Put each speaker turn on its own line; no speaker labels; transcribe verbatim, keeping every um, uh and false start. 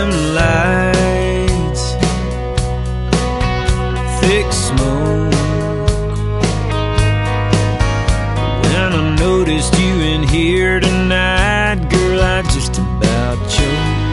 them lights, thick smoke. When I noticed you in here tonight, girl, I just about choked.